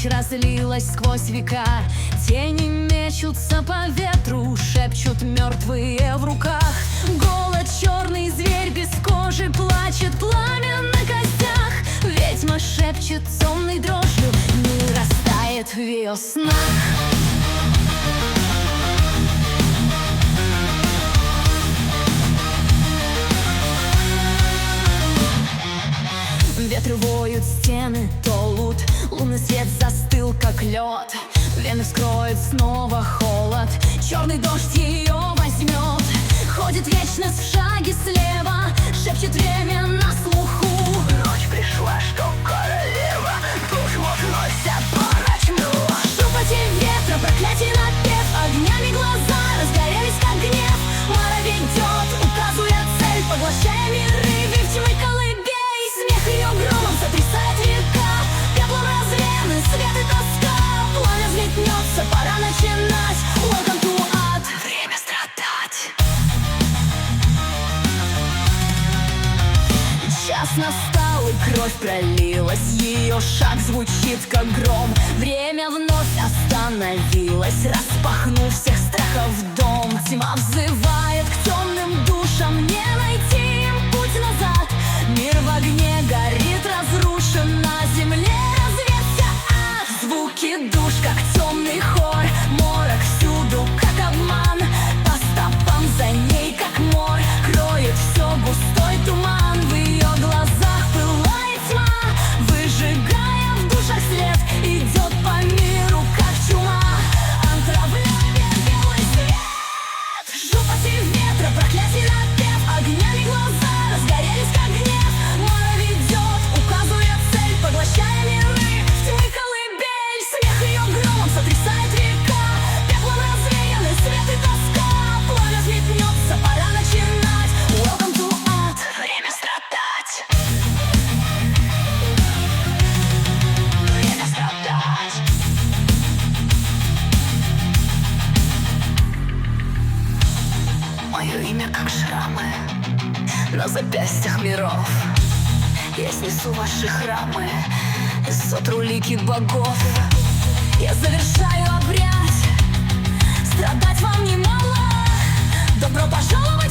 ночь разлилась сквозь века. Тени мечутся по ветру, шепчут мертвые в руках. Голод, черный зверь без кожи, плачет пламя на костях. Ведьма шепчет темной дрожью, мир растает в ее снах. Ветры воют, стены толут, лунный свет застыл, как лед. Вены вскроет снова холод, черный дождь ее возьмет. Ходит вечность в шаге слева, шепчет время на слуху. Ночь пришла, что королева, душ уносят по ночну. Шепоте ветра, проклятий напев, огнями глаза разгорелись, как гнев. Мара ведет, указывая цель, поглощая миры, в тьмы колыбель. Смех ее громом сотрясает века, пеплом развеяны свет и тоска. Пламя взметнется, пора начинать. Welcome to ад, время страдать. Час настал, и кровь пролилась, ее шаг звучит, как гром. Время вновь остановилось, распахнув всех страхов в дом. Тьма взывает к темным душам, не найти им путь назад. Мир в огне горит, разрушен, на земле разверся ад. Звуки душ, как темный хор, морок всюду, как обман. По стопам за ней, как мор, кроет все густой туман. В ее глазах пылает тьма, выжигая в душах след. Идет по миру, как чума, отравляя белый свет. Шепоте ветра, проклятий напев, огнями глаза разгорелись, как гнев. Мара ведет, указывая цель, поглощая миры, в тьмы колыбель. Смех ее громом сотрясает века, пеплом развеяны свет и тоска. Пламя взметнется, пора начинать. Welcome to ад, время страдать. Время страдать. Мое имя как шрамы на запястьях миров. Я снесу ваши храмы, сотру лики богов. Я завершаю обряд, страдать вам немало. Добро пожаловать!